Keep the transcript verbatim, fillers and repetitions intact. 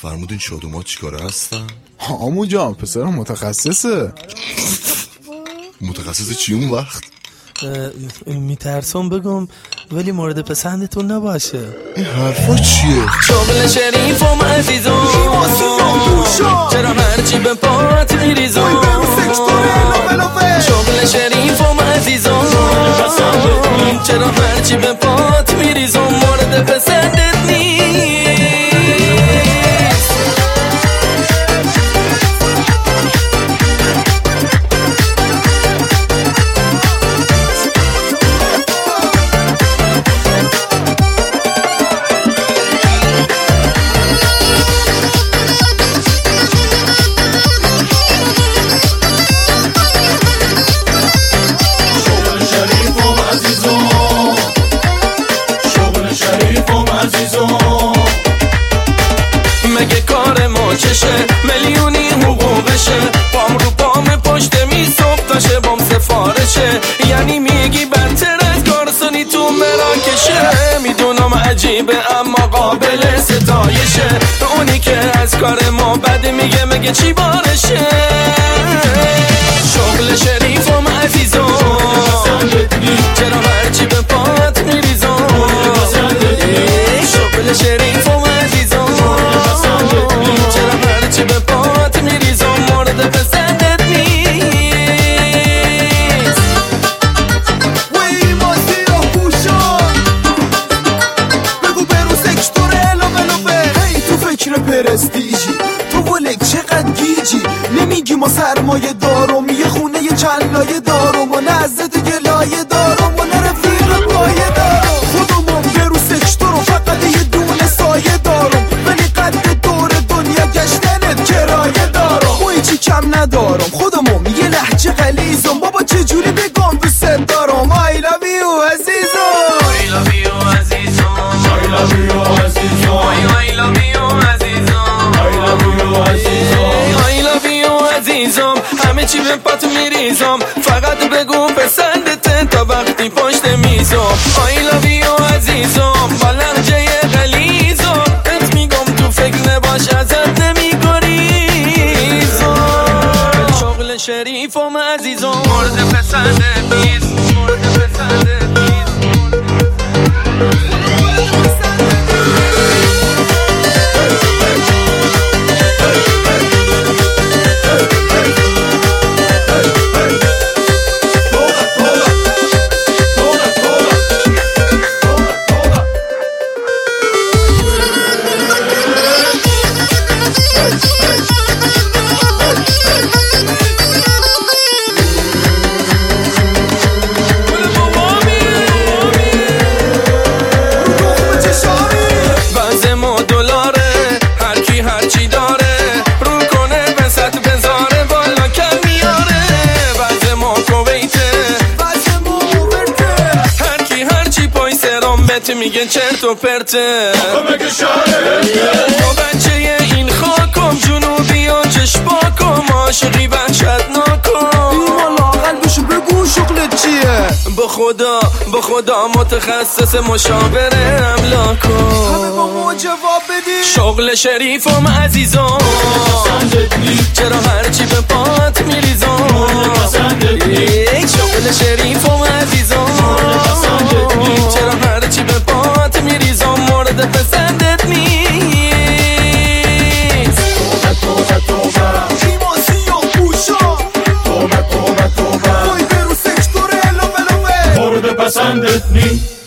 فرمودین شادوما چیکاره هستن؟ عمو جان پسر متخصصه. متخصص چی اون وقت؟ میترسم بگم ولی مورد پسندتون نباشه. این حرفا چیه؟ شغل شریفم عزیزم، چرا هرچی به پات میریزم. شغل شریفم عزیزم، چرا هرچی به پات میریزم. مورد پسندت نیست. مگه کار ما چشه میلیونی حقوقشه، پام رو پام پشت می صبح تا شبام سفارشه. یعنی میگی بدتر از گارسونی تو مراکشه. میدونم عجیبه اما قابل ستایشه. اونی که از کار ما بده میگه مگه چی بارشه. شغل شریفم عزیزم، چرا هرچی به پات میریزم. شغل شریفم عزیزم، چرا هرچی به پات میریزم. مورد پسندت نیست. وی ما سیاه پوشان بگو برو سکشتور الوه الوه. هی تو فکر پرستیجی تو ولک چقدر گیجی. نمیگی ما سرمایه دارم، یه خونه یه چند لایه دارم و نزد تو گلایه دارم و نرفیق پایه دارم. خودمون برو سکشتور و فقط یه دونه سایه دارم، ولی قد دور دنیا گشتنت کرایه دارم. و هیچی کم ندارم، خودمون یه لحجه غلیظم. بابا چجوری بگم دوست دارم. I love you عزیزم، I love you عزیزم، I love you عزیزم، I love you عزیزم، I love you عزیزم، I love you عزیزم. همه چی به پات میریزم، فقط بگو پسندت تا وقتی پشت میزم. I love you عزیزم، با لحجه غلیظم. ات میگم تو فکر نباش ازت نمیگریزم. شغل شریفم عزیزم، مورد پسندت نیست. مورد پسندت نیست. میگن چرت و پرته. تو بچه این خاکم، جنوبی و چشماکم، عاشقی وحشتناکم. ایمان لاغل بشو بگو شغلت چیه. با خدا با خدا متخصص مشاور املاکم. همه با ما جواب بدی. شغل شریفم عزیزم، چرا هرچی به پات میریزم. شغل شریفم عزیزم، چرا هرچی به پات میریزم. مورد پسندت نیست. توبه توبه توبه ایمان سیاه پوشا. توبه توبه توبه وای برو سکشتور الوه الوه. مورد پسندت نیست.